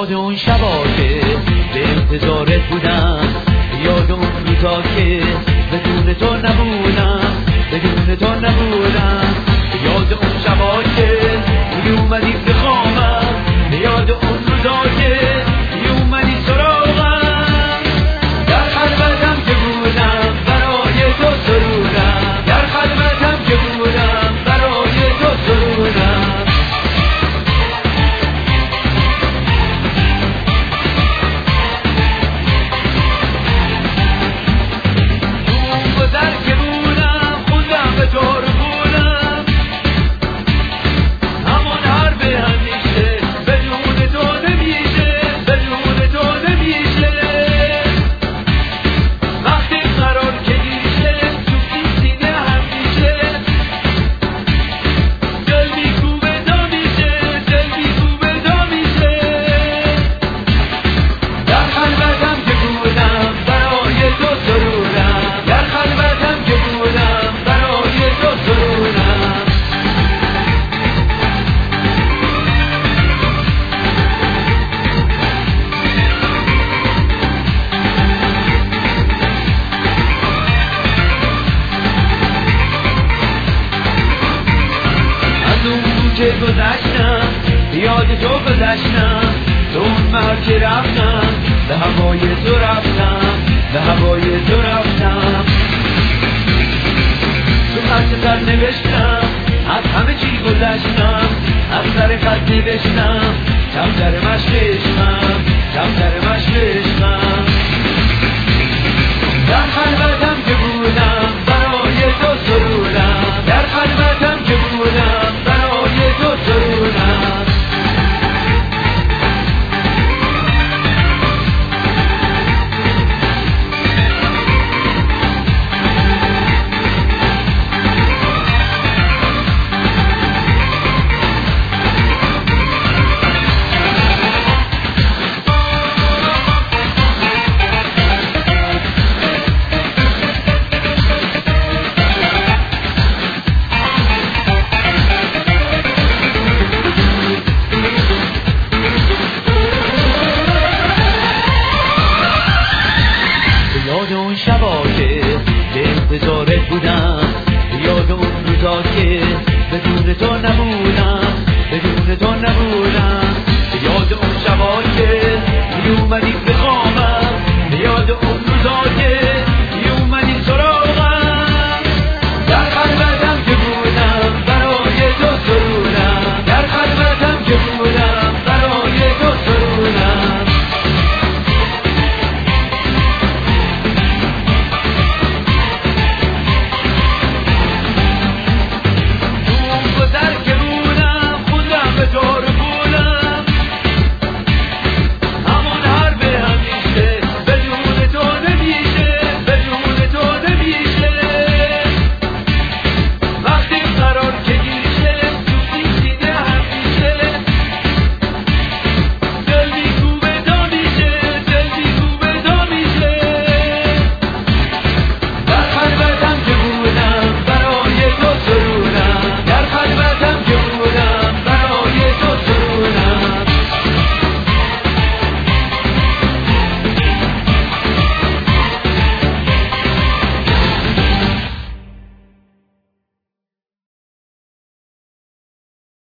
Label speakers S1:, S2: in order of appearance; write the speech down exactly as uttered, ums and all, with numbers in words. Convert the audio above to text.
S1: یاد اون شبا که به انتظارت بودم، یاد اون روزا که بدون تو نبودم، بدون تو نبودم. یاد اون شبا که میومدی به خوابم، یاد اون روزا که میومدی سراغم. در خلوتم که بودم برای تو سرودم، در خلوتم که بودم برای تو سرودم. که گذشتم یاد تو گذشتم، تو اون محل که رفتم به هوای تو رفتم، به هوای تو رفتم. تو خط سر نوشتم از همه چی گذشتم، از سر خط نوشتم کمتر مشق عشقم.